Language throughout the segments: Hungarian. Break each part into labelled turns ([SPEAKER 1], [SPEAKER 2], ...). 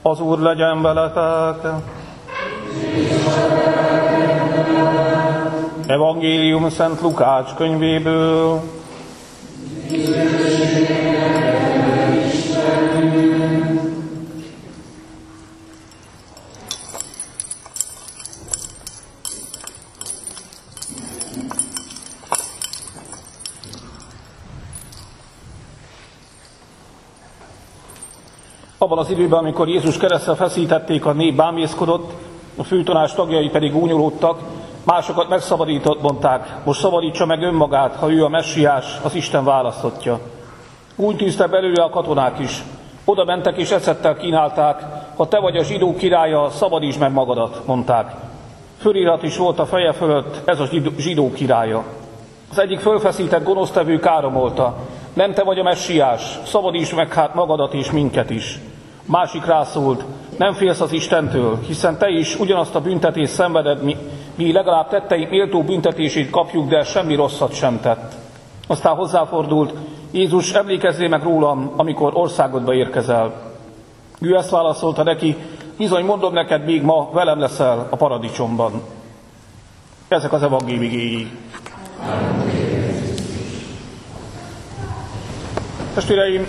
[SPEAKER 1] Az Úr legyen veletek! Evangélium Szent Lukács könyvéből. Abban az időben, amikor Jézus keresztre feszítették, a nép bámészkodott, a főtanács tagjai pedig gúnyolódtak, másokat megszabadított, mondták, most szabadítsa meg önmagát, ha ő a messiás, az Isten választottja. Úgy tűztek belőle a katonák is. Oda mentek és ecettel kínálták, ha te vagy a zsidók királya, szabadítsd meg magadat, mondták. Fölirat is volt a feje fölött, ez a zsidó királya. Az egyik fölfeszített gonosztevő káromolta, nem te vagy a messiás, szabadítsd meg hát magadat és minket is. Másik rászólt, nem félsz az Istentől, hiszen te is ugyanazt a büntetést szenveded, mi legalább tetteink méltó büntetését kapjuk, de semmi rosszat sem tett. Aztán hozzáfordult, Jézus, emlékezzél meg rólam, amikor országodba érkezel. Ő ezt válaszolta neki, bizony mondom neked, még ma velem leszel a paradicsomban. Ezek az evangélium igéi. Testvéreim,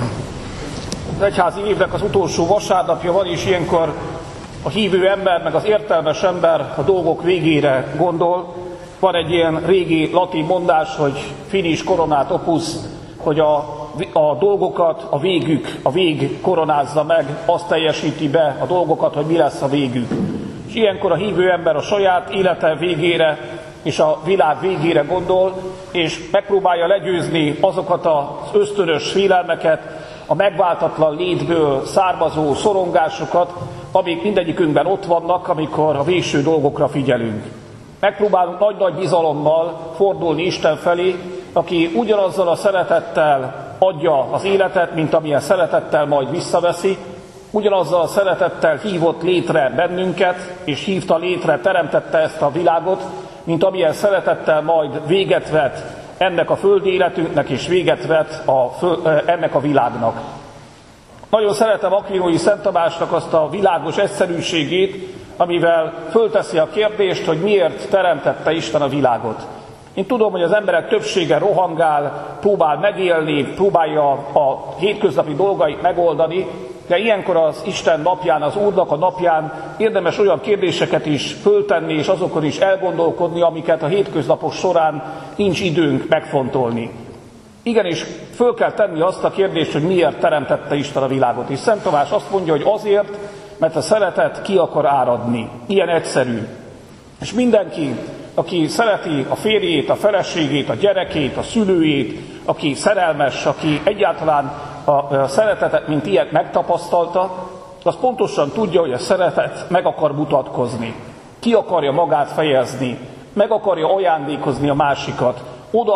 [SPEAKER 1] az egyházi évnek az utolsó vasárnapja van, és ilyenkor a hívő ember, meg az értelmes ember a dolgok végére gondol. Van egy ilyen régi latin mondás, hogy finis coronat opus, hogy a dolgokat a vég koronázza meg, azt teljesíti be a dolgokat, hogy mi lesz a végük. És ilyenkor a hívő ember a saját élete végére és a világ végére gondol, és megpróbálja legyőzni azokat az ösztönös félelmeket, a megváltatlan létből származó szorongásokat, amik mindegyikünkben ott vannak, amikor a végső dolgokra figyelünk. Megpróbálunk nagy-nagy bizalommal fordulni Isten felé, aki ugyanazzal a szeretettel adja az életet, mint amilyen szeretettel majd visszaveszi, ugyanazzal a szeretettel hívott létre bennünket, és hívta létre, teremtette ezt a világot, mint amilyen szeretettel majd véget vet ennek a földi életünknek, és véget vet ennek a világnak. Nagyon szeretem Akvinói Szent Tamásnak azt a világos egyszerűségét, amivel fölteszi a kérdést, hogy miért teremtette Isten a világot. Én tudom, hogy az emberek többsége rohangál, próbál megélni, próbálja a hétköznapi dolgait megoldani, de ilyenkor az Isten napján, az Úrnak a napján érdemes olyan kérdéseket is föltenni, és azokon is elgondolkodni, amiket a hétköznapok során nincs időnk megfontolni. Igenis, föl kell tenni azt a kérdést, hogy miért teremtette Isten a világot. És Szent Tamás azt mondja, hogy azért, mert a szeretet ki akar áradni. Ilyen egyszerű. És mindenki, aki szereti a férjét, a feleségét, a gyerekét, a szülőjét, aki szerelmes, aki egyáltalán a szeretetet, mint ilyet megtapasztalta, az pontosan tudja, hogy a szeretet meg akar mutatkozni. Ki akarja magát fejezni, meg akarja ajándékozni a másikat,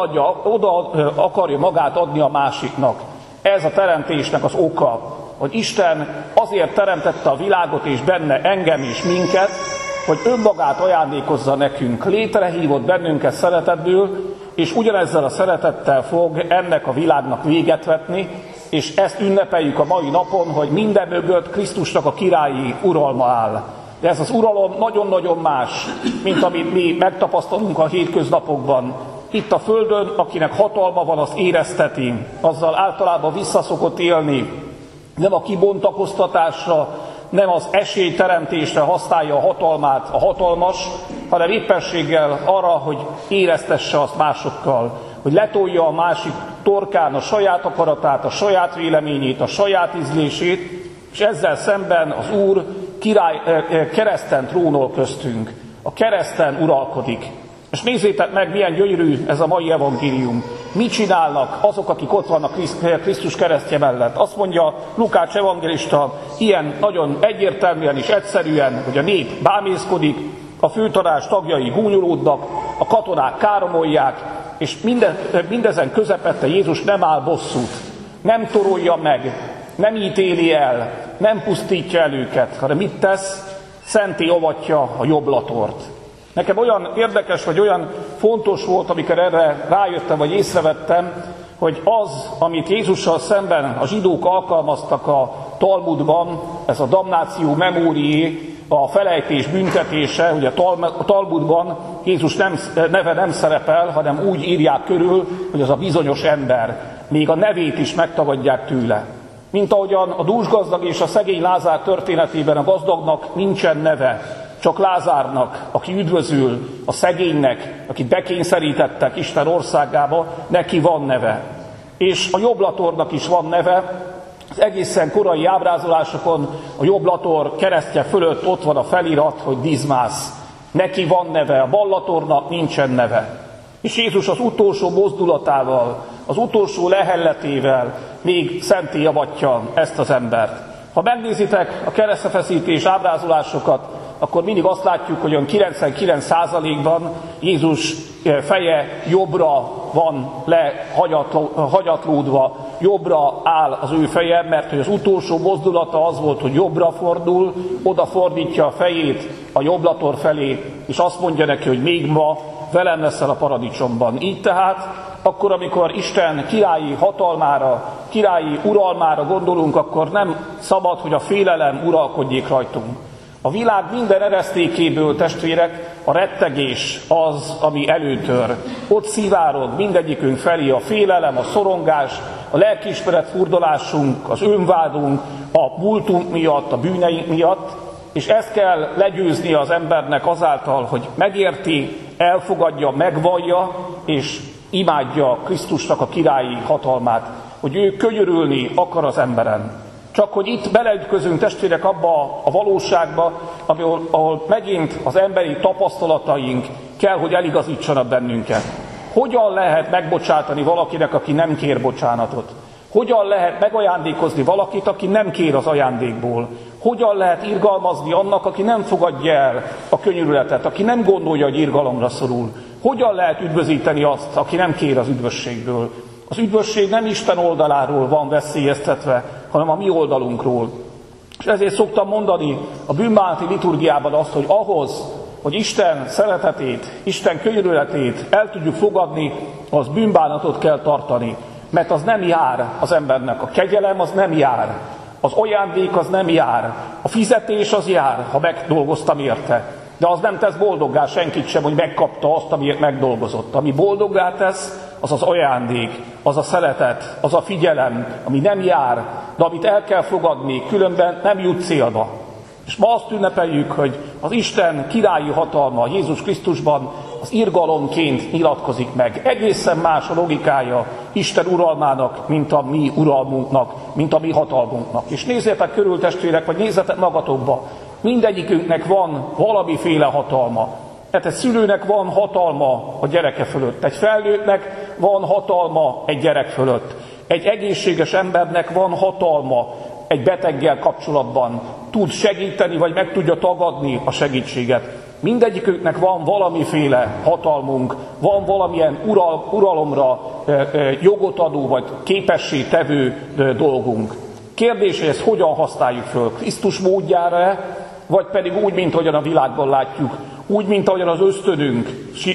[SPEAKER 1] oda akarja magát adni a másiknak. Ez a teremtésnek az oka, hogy Isten azért teremtette a világot és benne engem és minket, hogy önmagát ajándékozza nekünk. Létrehívott bennünket szeretetből, és ugyanezzel a szeretettel fog ennek a világnak véget vetni, és ezt ünnepeljük a mai napon, hogy minden mögött Krisztusnak a királyi uralma áll. De ez az uralom nagyon-nagyon más, mint amit mi megtapasztalunk a hétköznapokban. Itt a Földön, akinek hatalma van, azt érezteti, azzal általában visszaszokott élni. Nem a kibontakoztatásra, nem az esélyteremtésre használja a hatalmát a hatalmas, hanem éppenséggel arra, hogy éreztesse azt másokkal, hogy letolja a másik torkán a saját akaratát, a saját véleményét, a saját ízlését, és ezzel szemben az Úr kereszten trónol köztünk, a kereszten uralkodik. És nézzétek meg, milyen gyönyörű ez a mai evangélium. Mit csinálnak azok, akik ott vannak Krisztus keresztje mellett? Azt mondja Lukács evangélista ilyen nagyon egyértelműen és egyszerűen, hogy a nép bámészkodik, a főtanács tagjai gúnyolódnak, a katonák káromolják, és mindezen közepette Jézus nem áll bosszút, nem torolja meg, nem ítéli el, nem pusztítja el őket, hanem mit tesz? Szentté avatja a jobblatort. Nekem olyan érdekes, vagy olyan fontos volt, amikor erre rájöttem, vagy észrevettem, hogy az, amit Jézussal szemben a zsidók alkalmaztak a Talmudban, ez a damnáció memórié, a felejtés büntetése, ugye a Talmudban Jézus neve nem szerepel, hanem úgy írják körül, hogy az a bizonyos ember. Még a nevét is megtagadják tőle. Mint ahogyan a dúsgazdag és a szegény Lázár történetében a gazdagnak nincsen neve, csak Lázárnak, aki üdvözül, a szegénynek, akit bekényszerítettek Isten országába, neki van neve. És a jobblatornak is van neve. Az egészen korai ábrázolásokon a jobblator keresztje fölött ott van a felirat, hogy Dizmász. Neki van neve, a ballatornak nincsen neve. És Jézus az utolsó mozdulatával, az utolsó lehelletével még szenté avatja ezt az embert. Ha megnézitek a keresztfeszítés ábrázolásokat, akkor mindig azt látjuk, hogy olyan 99%-ban Jézus feje jobbra van lehagyatlódva, jobbra áll az ő feje, mert hogy az utolsó mozdulata az volt, hogy jobbra fordul, odafordítja a fejét a jobblator felé, és azt mondja neki, hogy még ma velem leszel a paradicsomban. Így tehát, akkor, amikor Isten királyi hatalmára, királyi uralmára gondolunk, akkor nem szabad, hogy a félelem uralkodjék rajtunk. A világ minden eresztékéből, testvérek, a rettegés az, ami előtör. Ott szivárog mindegyikünk felé a félelem, a szorongás, a lelkiismeret furdalásunk, az önvádunk, a múltunk miatt, a bűneink miatt, és ezt kell legyőzni az embernek azáltal, hogy megérti, elfogadja, megvallja, és imádja Krisztusnak a királyi hatalmát, hogy ő könyörülni akar az emberen. Csak hogy itt beleütközünk, testvérek, abba a valóságba, ahol megint az emberi tapasztalataink kell, hogy eligazítsanak bennünket. Hogyan lehet megbocsátani valakinek, aki nem kér bocsánatot? Hogyan lehet megajándékozni valakit, aki nem kér az ajándékból? Hogyan lehet irgalmazni annak, aki nem fogadja el a könyörületet, aki nem gondolja, hogy irgalomra szorul? Hogyan lehet üdvözíteni azt, aki nem kér az üdvösségből? Az üdvösség nem Isten oldaláról van veszélyeztetve, hanem a mi oldalunkról. És ezért szoktam mondani a bűnbánati liturgiában azt, hogy ahhoz, hogy Isten szeretetét, Isten könyörületét el tudjuk fogadni, az bűnbánatot kell tartani. Mert az nem jár az embernek. A kegyelem az nem jár. Az ajándék az nem jár. A fizetés az jár, ha megdolgoztam érte. De az nem tesz boldoggá senkit sem, hogy megkapta azt, amiért megdolgozott. Ami boldoggá tesz, az az ajándék, az a szeretet, az a figyelem, ami nem jár, de amit el kell fogadni, különben nem jut célba. És ma azt ünnepeljük, hogy az Isten királyi hatalma Jézus Krisztusban az irgalomként nyilatkozik meg. Egészen más a logikája Isten uralmának, mint a mi uralmunknak, mint a mi hatalmunknak. És nézzétek körül, testvérek, vagy nézzetek magatokba, mindegyikünknek van valamiféle hatalma. Tehát egy szülőnek van hatalma a gyereke fölött, egy felnőttnek van hatalma egy gyerek fölött, egy egészséges embernek van hatalma egy beteggel kapcsolatban, tud segíteni, vagy meg tudja tagadni a segítséget. Mindegyiküknek van valamiféle hatalmunk, van valamilyen uralomra jogot adó, vagy képessé tevő dolgunk. Kérdés, hogy ezt hogyan használjuk föl? Krisztus módjára, vagy pedig úgy, mint ahogyan a világban látjuk, úgy, mint ahogyan az ösztönünk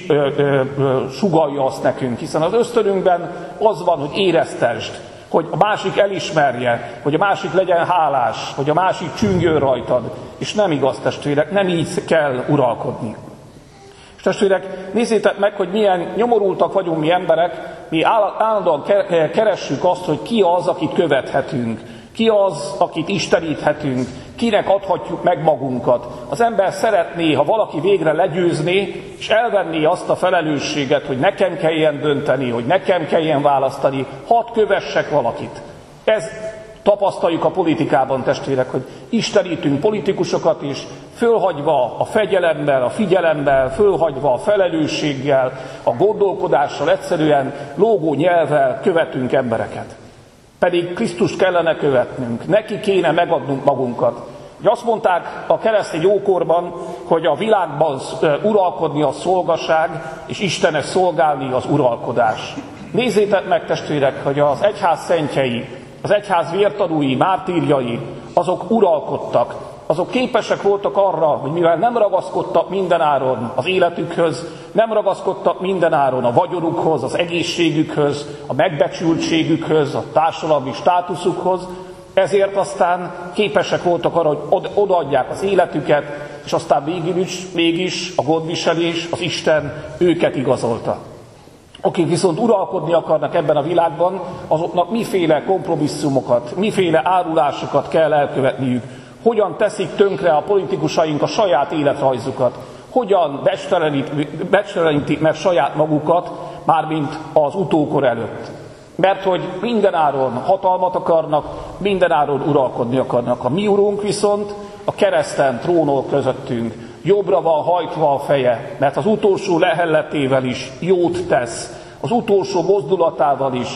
[SPEAKER 1] sugallja azt nekünk, hiszen az ösztönünkben az van, hogy éreztesd, hogy a másik elismerje, hogy a másik legyen hálás, hogy a másik csüngjön rajtad. És nem igaz, testvérek, nem így kell uralkodni. És testvérek, nézzétek meg, hogy milyen nyomorultak vagyunk mi emberek, mi állandóan keressük azt, hogy ki az, akit követhetünk, ki az, akit isteníthetünk, kinek adhatjuk meg magunkat. Az ember szeretné, ha valaki végre legyőzné, és elvenné azt a felelősséget, hogy nekem kelljen dönteni, hogy nekem kelljen választani, hadd kövessek valakit. Ez tapasztaljuk a politikában, testvérek, hogy istenítünk politikusokat is, fölhagyva a fegyelemmel, a figyelemmel, fölhagyva a felelősséggel, a gondolkodással, egyszerűen lógó nyelvvel követünk embereket. Pedig Krisztust kellene követnünk, neki kéne megadnunk magunkat. Azt mondták a keresztény ókorban, hogy a világban uralkodni a szolgaság, és Istenek szolgálni az uralkodás. Nézzétek meg, testvérek, hogy az egyház szentjei, az egyház vértanúi, mártírjai, azok uralkodtak, azok képesek voltak arra, hogy mivel nem ragaszkodtak mindenáron az életükhöz, nem ragaszkodtak mindenáron a vagyonukhoz, az egészségükhöz, a megbecsültségükhöz, a társadalmi státuszukhoz, ezért aztán képesek voltak arra, hogy odaadják az életüket, és aztán mégis a gondviselés, az Isten őket igazolta. Akik viszont uralkodni akarnak ebben a világban, azoknak miféle kompromisszumokat, miféle árulásokat kell elkövetniük, hogyan teszik tönkre a politikusaink a saját életrajzukat, hogyan becstelenítik meg saját magukat, mármint az utókor előtt. Mert hogy mindenáron hatalmat akarnak, mindenáron uralkodni akarnak. A mi urunk viszont a kereszten trónol közöttünk. Jobbra van hajtva a feje, mert az utolsó lehelletével is jót tesz, az utolsó mozdulatával is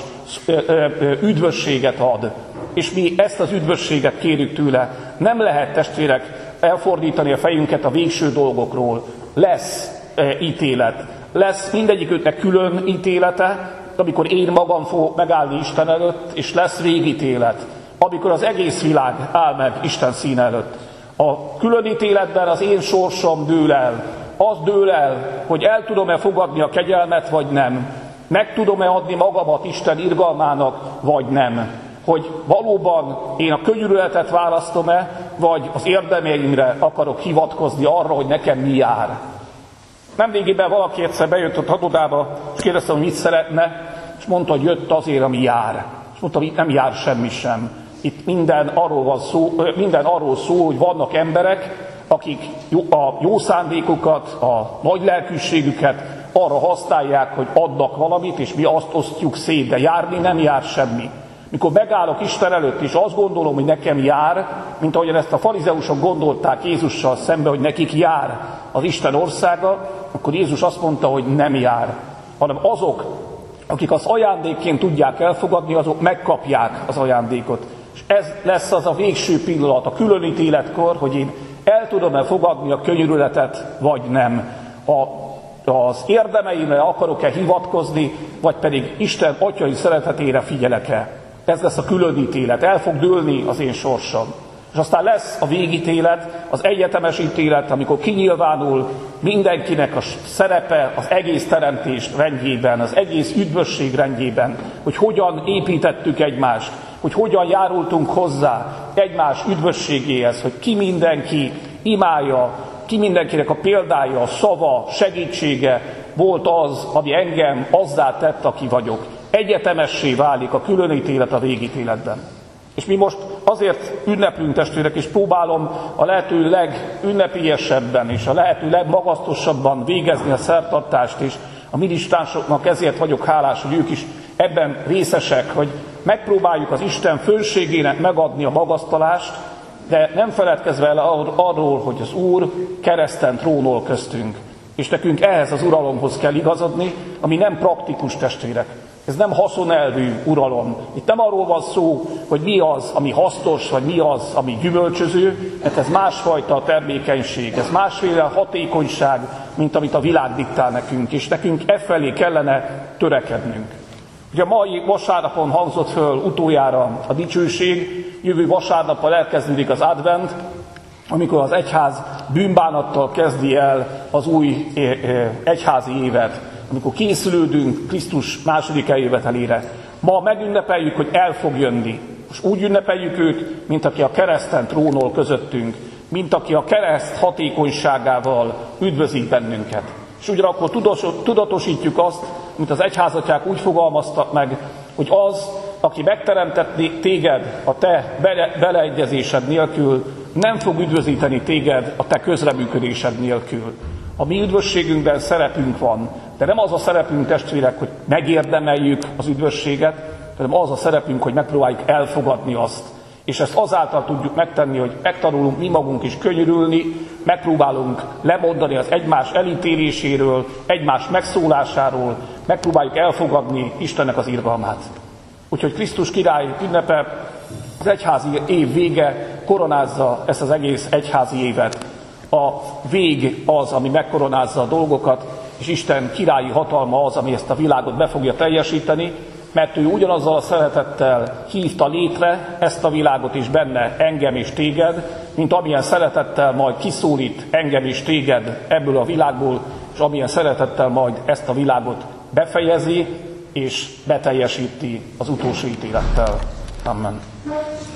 [SPEAKER 1] üdvösséget ad. És mi ezt az üdvösséget kérjük tőle. Nem lehet, testvérek, elfordítani a fejünket a végső dolgokról. Lesz ítélet. Lesz mindegyiküknek külön ítélete, amikor én magam fogok megállni Isten előtt, és lesz végítélet, amikor az egész világ áll meg Isten színe előtt. A különítéletben az én sorsom dől el. Az dől el, hogy el tudom-e fogadni a kegyelmet, vagy nem. Meg tudom-e adni magamat Isten irgalmának, vagy nem. Hogy valóban én a könyörületet választom-e, vagy az érdemeimre akarok hivatkozni arra, hogy nekem mi jár. Nemrégiben valaki egyszer bejött a tanudába, és kérdeztem, hogy mit szeretne, és mondta, hogy jött azért, ami jár. És mondtam, itt nem jár semmi sem. Itt minden arról szól, hogy vannak emberek, akik a jó szándékukat, a nagy lelkűségüket arra használják, hogy adnak valamit, és mi azt osztjuk szét, de járni nem jár semmi. Mikor megállok Isten előtt, és azt gondolom, hogy nekem jár, mint ahogyan ezt a farizeusok gondolták Jézussal szembe, hogy nekik jár az Isten országa, akkor Jézus azt mondta, hogy nem jár, hanem azok, akik az ajándékként tudják elfogadni, azok megkapják az ajándékot. És ez lesz az a végső pillanat, a különítéletkor, hogy én el tudom-e fogadni a könyörületet, vagy nem. Az érdemeimre akarok-e hivatkozni, vagy pedig Isten atyai szeretetére figyelek-e. Ez lesz a különítélet, el fog dőlni az én sorsom. És aztán lesz a végítélet, az egyetemes ítélet, amikor kinyilvánul mindenkinek a szerepe az egész teremtés rendjében, az egész üdvösség rendjében, hogy hogyan építettük egymást, hogy hogyan járultunk hozzá egymás üdvösségéhez, hogy ki mindenki imálja, ki mindenkinek a példája, a szava, segítsége volt az, ami engem azzá tett, aki vagyok. Egyetemessé válik a különítélet a végítéletben. És mi most azért ünneplünk, testvérek, és próbálom a lehető legünnepélyesebben és a lehető legmagasztosabban végezni a szertartást, és a minisztránsoknak ezért vagyok hálás, hogy ők is ebben részesek, hogy megpróbáljuk az Isten fölségének megadni a magasztalást, de nem feledkezve el arról, hogy az Úr kereszten trónol köztünk. És nekünk ehhez az uralomhoz kell igazodni, ami nem praktikus, testvérek. Ez nem haszonelvű uralom. Itt nem arról van szó, hogy mi az, ami hasznos, vagy mi az, ami gyümölcsöző, mert ez másfajta termékenység, ez másféle hatékonyság, mint amit a világ diktál nekünk, és nekünk efelé kellene törekednünk. Ugye a mai vasárnapon hangzott föl utoljára a dicsőség, jövő vasárnappal elkezdődik az advent, amikor az egyház bűnbánattal kezdi el az új egyházi évet, amikor készülődünk Krisztus második eljövetelére. Ma megünnepeljük, hogy el fog jönni. Most úgy ünnepeljük őt, mint aki a kereszten trónol közöttünk, mint aki a kereszt hatékonyságával üdvözít bennünket. És ugyanakkor tudatosítjuk azt, mint az egyházatják úgy fogalmaztak meg, hogy az, aki megteremtett téged a te beleegyezésed nélkül, nem fog üdvözíteni téged a te közreműködésed nélkül. A mi üdvösségünkben szerepünk van, de nem az a szerepünk, testvérek, hogy megérdemeljük az üdvösséget, hanem az a szerepünk, hogy megpróbáljuk elfogadni azt. És ezt azáltal tudjuk megtenni, hogy megtanulunk mi magunk is könyörülni, megpróbálunk lemondani az egymás elítéléséről, egymás megszólásáról, megpróbáljuk elfogadni Istennek az irgalmát. Úgyhogy Krisztus király ünnepe, az egyházi év vége koronázza ezt az egész egyházi évet. A vég az, ami megkoronázza a dolgokat, és Isten királyi hatalma az, ami ezt a világot be fogja teljesíteni, mert ő ugyanazzal a szeretettel hívta létre ezt a világot is benne, engem és téged, mint amilyen szeretettel majd kiszólít engem és téged ebből a világból, és amilyen szeretettel majd ezt a világot befejezi és beteljesíti az utolsó ítélettel. Amen.